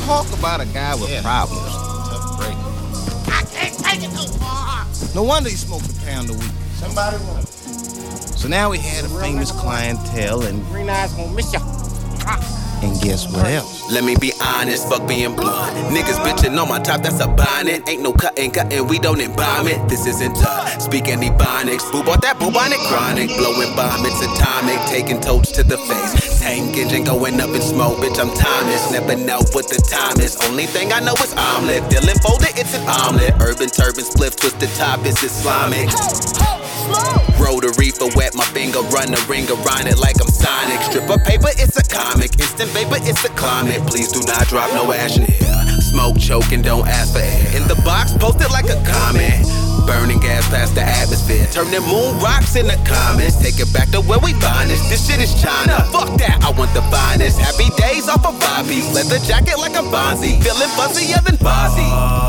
Talk about a guy with problems. Tough break. I can't take it too far. No wonder he smoked a pound a week. Somebody won. So now he had a famous clientele, and Green Eyes gonna miss ya. guess what else? Let me be honest, fuck being blunt. Niggas bitching on my top, that's a bonnet. Ain't no cutting, we don't embalm it. This isn't tough, speaking ebonics. Boo bought that bubonic chronic. Blowing bomb, it's atomic. Taking totes to the face. Tank engine going up in smoke, bitch, I'm timeless. Never know what the time is. Only thing I know is omelet. Dylan folded, it's an omelet. Urban turban spliff, twist the top, it's Islamic. Roll the reefer, wet my finger, run the ring around it like I'm Sonic. Strip of paper, it's a comic. Instant vapor, it's a climate. Please do not drop no ash in here. Smoke, choking, don't ask for air. In the box, post it like a comment. Burning gas past the atmosphere. Turn them moon rocks into comments. Take it back to where we find this. This shit is China. Fuck that, I want the finest. Happy days off of 5-piece. Leather jacket like a Bonzi. Feeling fuzzier than Fozzie.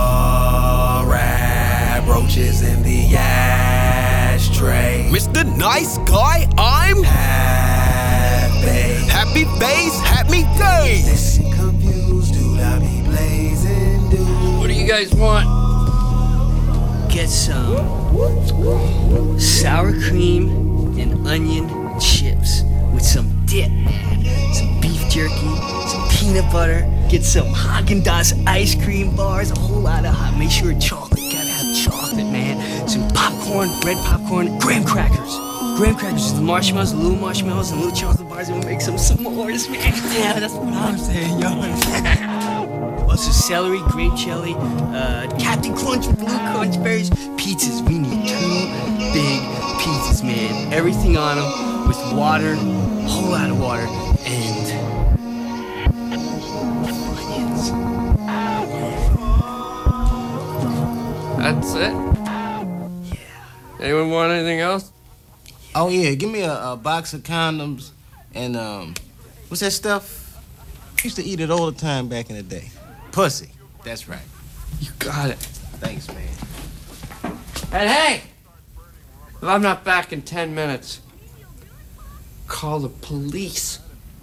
Rap roaches in the ashtray. Mr. Nice Guy, I'm happy face, happy days. Listen confused, dude, I be blazing, dude. What do you guys want? Get some sour cream and onion chips with some dip, man. Some beef jerky, some peanut butter. Get some Haagen-Dazs ice cream bars, a whole lot of hot. Make sure chocolate, gotta have chocolate, man. Some popcorn, red popcorn, graham crackers. Graham crackers with the marshmallows, the little marshmallows, and little chocolate bars, and we'll make some s'mores, man. Yeah, that's what I'm saying, yo. Also celery, grape jelly, Captain Crunch, Blue Crunch berries, pizzas. We need 2 big pizzas, man. Everything on them with water, a whole lot of water, and onions. That's it? Yeah. Anyone want anything else? Oh yeah, give me a box of condoms and what's that stuff? I used to eat it all the time back in the day. Pussy. That's right. You got it. Thanks, man. And hey! If I'm not back in 10 minutes, call the police.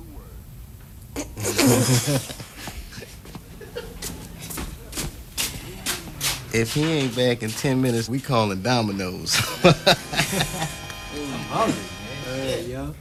If he ain't back in 10 minutes, we calling Domino's. I'm hungry, man. Yo.